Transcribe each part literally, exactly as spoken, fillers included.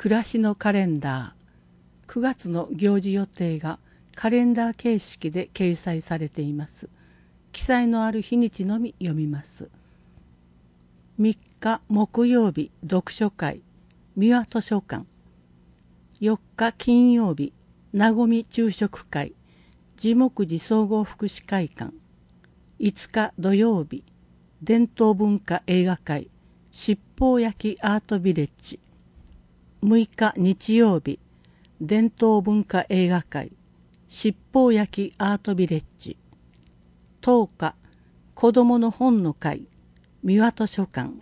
暮らしのカレンダー。くがつの行事予定がカレンダー形式で掲載されています。記載のある日にちのみ読みます。みっか木曜日読書会、三輪図書館。よっか金曜日、なごみ昼食会、地木寺総合福祉会館。いつか土曜日、伝統文化映画会、七宝焼アートビレッジ。むいか日曜日、伝統文化映画会、七宝焼アートビレッジ。とおか子どもの本の会、三輪図書館。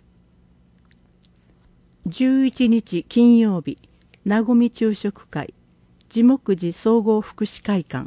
じゅういちにち金曜日、なごみ昼食会、地木寺総合福祉会館。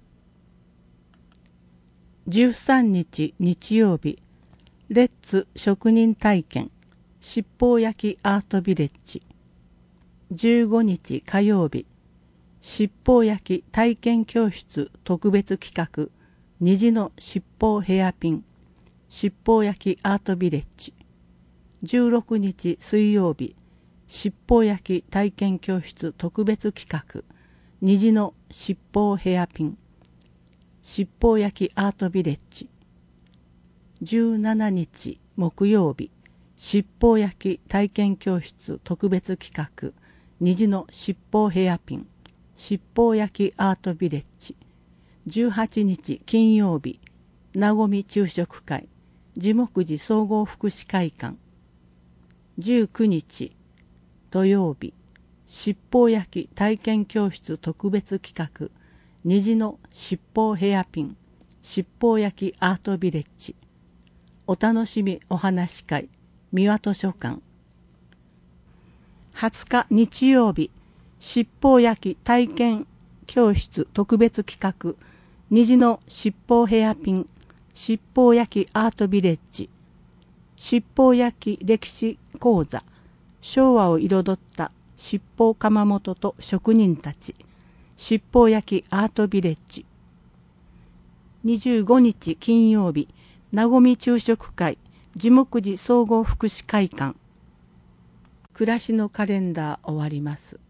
じゅうさんにち日曜日、レッツ職人体験、七宝焼アートビレッジ。じゅうごにち火曜日、七宝焼体験教室特別企画、虹の七宝ヘアピン、七宝焼アートビレッジ。じゅうろくにち水曜日、七宝焼体験教室特別企画、虹の七宝ヘアピン、七宝焼アートビレッジ。じゅうしちにち木曜日、七宝焼体験教室特別企画、虹の七宝ヘアピン、七宝焼アートビレッジ。じゅうはちにち金曜日、なごみ昼食会、地木寺総合福祉会館。じゅうくにち土曜日、七宝焼体験教室特別企画、虹の七宝ヘアピン、七宝焼アートビレッジ。お楽しみお話会、三輪図書館。はつか日曜日、七宝焼体験教室特別企画、虹の七宝ヘアピン、七宝焼アートビレッジ。七宝焼歴史講座、昭和を彩った七宝窯元と職人たち、七宝焼アートビレッジ。にじゅうごにち金曜日、なごみ昼食会、地木寺総合福祉会館。暮らしのカレンダー終わります。